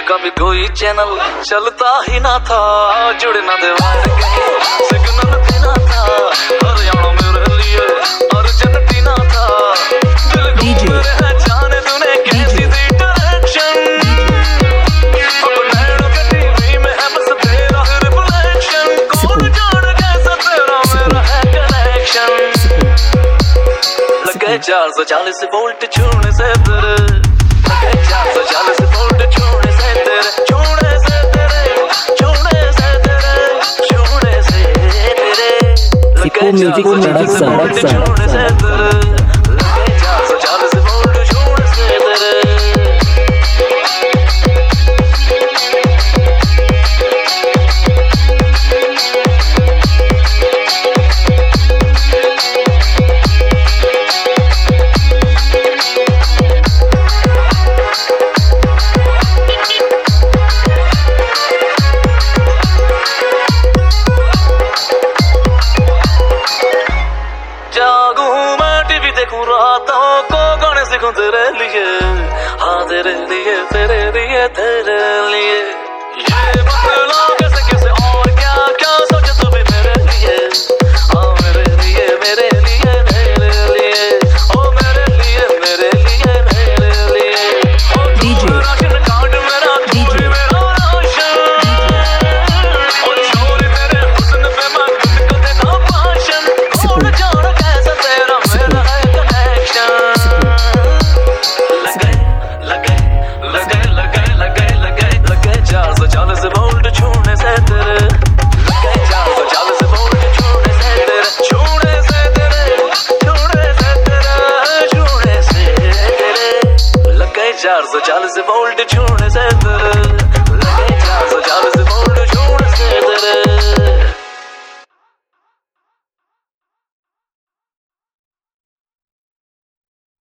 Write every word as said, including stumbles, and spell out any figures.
का भी कोई चैनल चलता ही ना था, जुड़ना दे वायर कहीं सिग्नल भी ना था, हरियाणा मेरे लिए अर्जेंटीना था, दिल घूम रहे जाने तूने कैसी दी डायरेक्शन, अब नैनों के टीवी में है बस तेरा रिफ्लेक्शन, कौन जाने कैसा तेरा मेरा है कनेक्शन, लगे चार सौ चालीस वोल्ट छूने से तेरे, लगे चार सौ चालीस वोल्ट छूने से तेरे, छूने से तेरे, छूने से तेरे, छूने से तेरे, लगे चार सौ चालीस वोल्ट छूने से तेरे।